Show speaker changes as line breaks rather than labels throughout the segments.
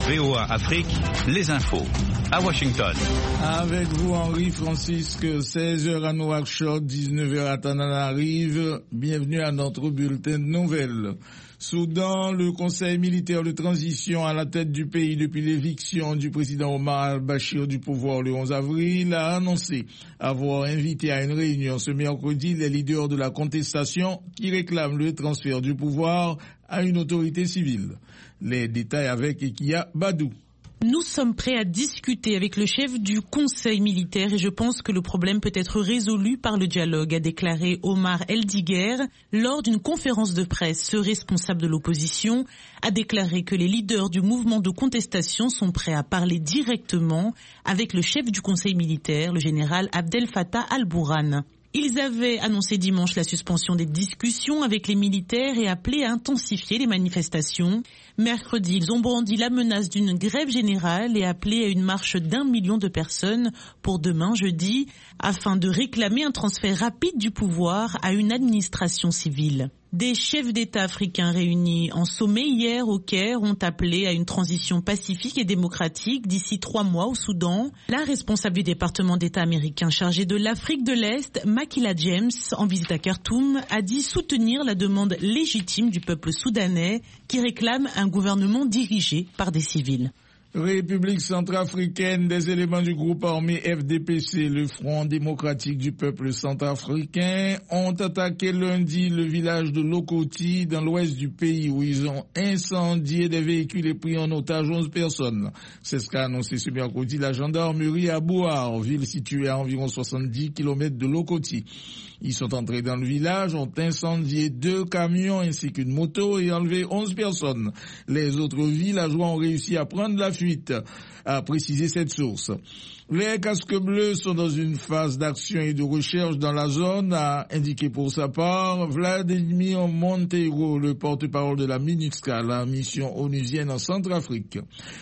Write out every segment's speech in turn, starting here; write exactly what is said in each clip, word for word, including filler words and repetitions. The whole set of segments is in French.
V O A Afrique, les infos, à Washington.
Avec vous, Henri-Francisque, seize heures à Nouakchott, dix-neuf heures à Tananarive. Bienvenue à notre bulletin de nouvelles. Soudan, le conseil militaire de transition à la tête du pays depuis l'éviction du président Omar al-Bashir du pouvoir le onze avril a annoncé avoir invité à une réunion ce mercredi les leaders de la contestation qui réclament le transfert du pouvoir à une autorité civile. Les détails avec Ekia Badou.
Nous sommes prêts à discuter avec le chef du conseil militaire et je pense que le problème peut être résolu par le dialogue, a déclaré Omar El-Diguer lors d'une conférence de presse. Ce responsable de l'opposition a déclaré que les leaders du mouvement de contestation sont prêts à parler directement avec le chef du conseil militaire, le général Abdel Fattah al-Burhan. Ils avaient annoncé dimanche la suspension des discussions avec les militaires et appelé à intensifier les manifestations. Mercredi, ils ont brandi la menace d'une grève générale et appelé à une marche d'un million de personnes pour demain jeudi afin de réclamer un transfert rapide du pouvoir à une administration civile. Des chefs d'État africains réunis en sommet hier au Caire ont appelé à une transition pacifique et démocratique d'ici trois mois au Soudan. La responsable du département d'État américain chargée de l'Afrique de l'Est, Makila James, en visite à Khartoum, a dit soutenir la demande légitime du peuple soudanais qui réclame un gouvernement dirigé par des civils.
République centrafricaine, des éléments du groupe armé F D P C, le Front démocratique du peuple centrafricain, ont attaqué lundi le village de Lokoti dans l'ouest du pays où ils ont incendié des véhicules et pris en otage onze personnes. C'est ce qu'a annoncé ce mercredi la gendarmerie à Bouar, ville située à environ soixante-dix kilomètres de Lokoti. Ils sont entrés dans le village, ont incendié deux camions ainsi qu'une moto et enlevé onze personnes. Les autres villageois ont réussi à prendre la fuite, a précisé cette source. Les casques bleus sont dans une phase d'action et de recherche dans la zone, a indiqué pour sa part Vladimir Monteiro, le porte-parole de la MINUSCA, la mission onusienne en Centrafrique.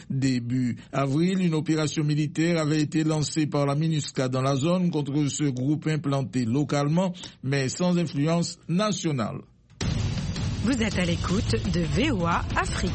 Début avril, une opération militaire avait été lancée par la MINUSCA dans la zone contre ce groupe implanté localement, mais sans influence nationale.
Vous êtes à l'écoute de V O A Afrique.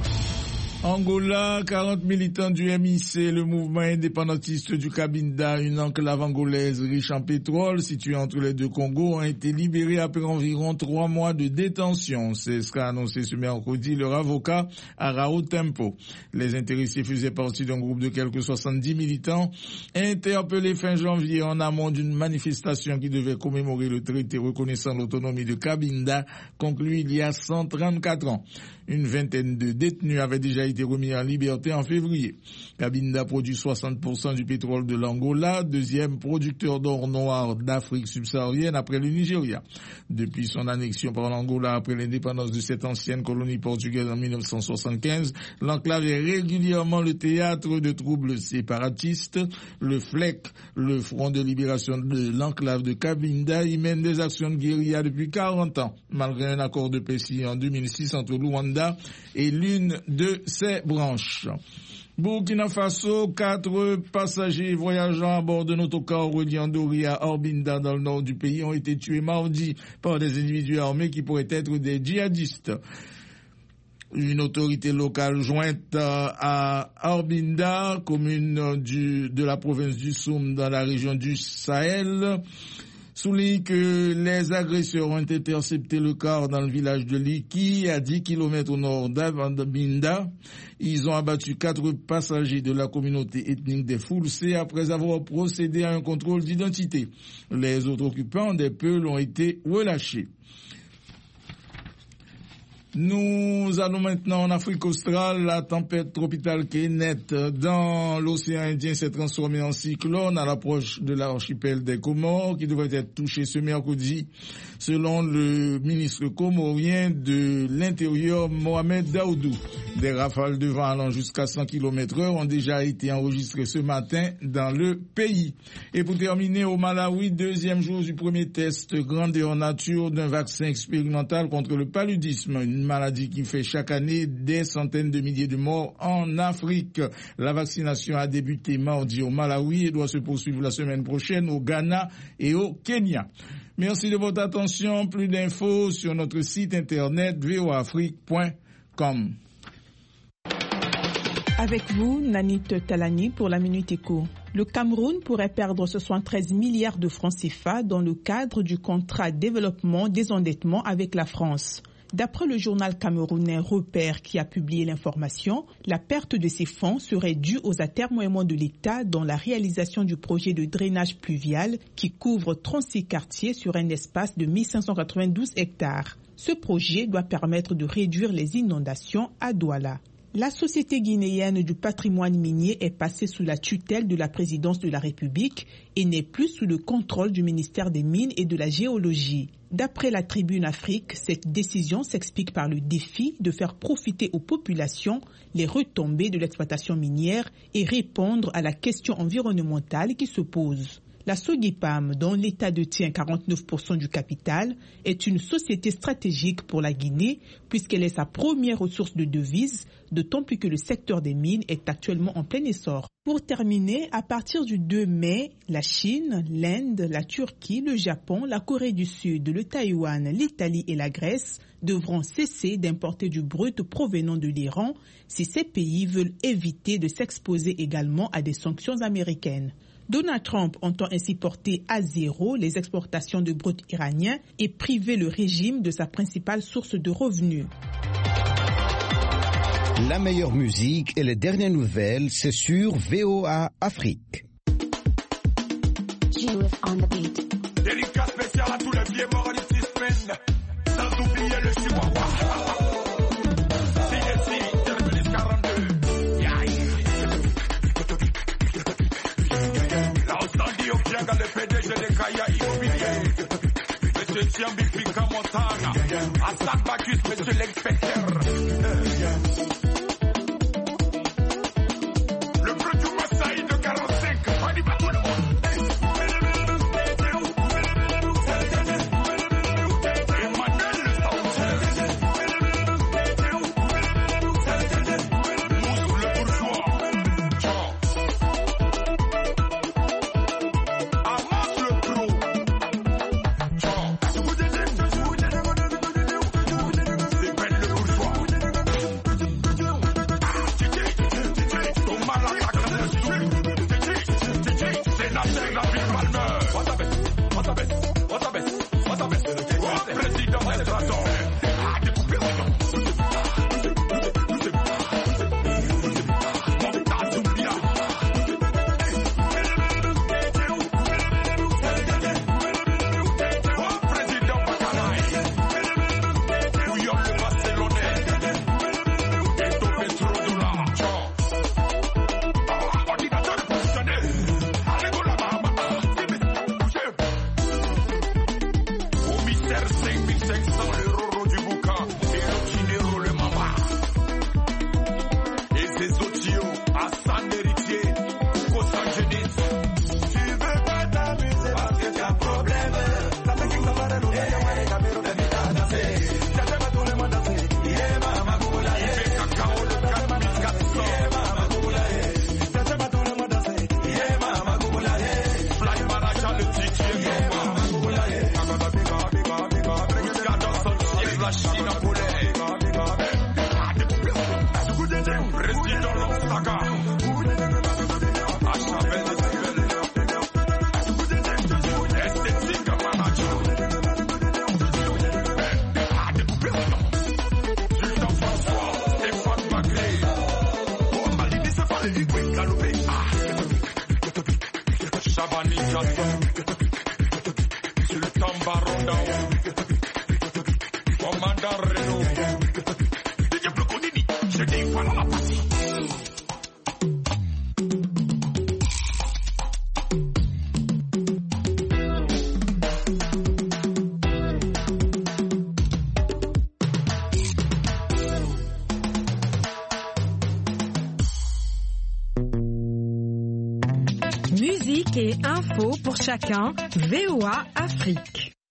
Angola, quarante militants du M I C, le mouvement indépendantiste du Cabinda, une enclave angolaise riche en pétrole située entre les deux Congos, ont été libérés après environ trois mois de détention. C'est ce qu'a annoncé ce mercredi leur avocat Arao Tempo. Les intéressés faisaient partie d'un groupe de quelques soixante-dix militants interpellés fin janvier en amont d'une manifestation qui devait commémorer le traité reconnaissant l'autonomie de Cabinda conclu il y a cent trente-quatre ans. Une vingtaine de détenus avaient déjà été remis en liberté en février. Cabinda produit soixante pour cent du pétrole de l'Angola, deuxième producteur d'or noir d'Afrique subsaharienne après le Nigeria. Depuis son annexion par l'Angola après l'indépendance de cette ancienne colonie portugaise en mille neuf cent soixante-quinze, l'enclave est régulièrement le théâtre de troubles séparatistes. Le F L E C, le Front de libération de l'enclave de Cabinda, y mène des actions de guérilla depuis quarante ans, malgré un accord de paix signé en deux mille six entre Luanda et l'une de ses branches. Burkina Faso, quatre passagers voyageant à bord d'un autocar reliant Dori à Orbinda dans le nord du pays ont été tués mardi par des individus armés qui pourraient être des djihadistes. Une autorité locale jointe à Orbinda, commune du, de la province du Soum dans la région du Sahel, souligne que les agresseurs ont intercepté le car dans le village de Liki, à dix kilomètres au nord d'Orbinda. Ils ont abattu quatre passagers de la communauté ethnique des Foulsé après avoir procédé à un contrôle d'identité. Les autres occupants des Peuls ont été relâchés. Nous allons maintenant en Afrique australe. La tempête tropicale Kenneth dans l'océan Indien s'est transformée en cyclone à l'approche de l'archipel des Comores qui devrait être touché ce mercredi. Selon le ministre comorien de l'Intérieur, Mohamed Daoudou, des rafales de vent allant jusqu'à cent kilomètres heure ont déjà été enregistrées ce matin dans le pays. Et pour terminer, au Malawi, deuxième jour du premier test grandeur nature d'un vaccin expérimental contre le paludisme, une maladie qui fait chaque année des centaines de milliers de morts en Afrique. La vaccination a débuté mardi au Malawi et doit se poursuivre la semaine prochaine au Ghana et au Kenya. Merci de votre attention. Plus d'infos sur notre site internet v o afrique point com.
Avec vous, Nanit Talani pour la Minute Éco. Le Cameroun pourrait perdre soixante-treize milliards de francs C F A dans le cadre du contrat développement-désendettement avec la France. D'après le journal camerounais Repère qui a publié l'information, la perte de ces fonds serait due aux atermoiements de l'État dans la réalisation du projet de drainage pluvial qui couvre trente-six quartiers sur un espace de mille cinq cent quatre-vingt-douze hectares. Ce projet doit permettre de réduire les inondations à Douala. La Société guinéenne du patrimoine minier est passée sous la tutelle de la présidence de la République et n'est plus sous le contrôle du ministère des Mines et de la Géologie. D'après la Tribune Afrique, cette décision s'explique par le défi de faire profiter aux populations les retombées de l'exploitation minière et répondre à la question environnementale qui se pose. La Sogipam, dont l'État détient quarante-neuf pour cent du capital, est une société stratégique pour la Guinée puisqu'elle est sa première ressource de devises, d'autant plus que le secteur des mines est actuellement en plein essor. Pour terminer, à partir du deux mai, la Chine, l'Inde, la Turquie, le Japon, la Corée du Sud, le Taïwan, l'Italie et la Grèce devront cesser d'importer du brut provenant de l'Iran si ces pays veulent éviter de s'exposer également à des sanctions américaines. Donald Trump entend ainsi porter à zéro les exportations de brut iranien et priver le régime de sa principale source de revenus.
La meilleure musique et les dernières nouvelles, c'est sur V O A Afrique.
Délicat spécial à tous les vieux morts de six semaines, sans oublier le chihuahua. C S I, terminus quarante-deux. Là, on s'en dit au Kiaga, le P D G de Kaya Immobilier. Monsieur Tiambi Pika Montana, Hassan Bacchus, monsieur l'inspecteur. Le produit Massaï de quarante-cinq, on y va tout le monde.
Musique et info pour chacun, V O A Afrique.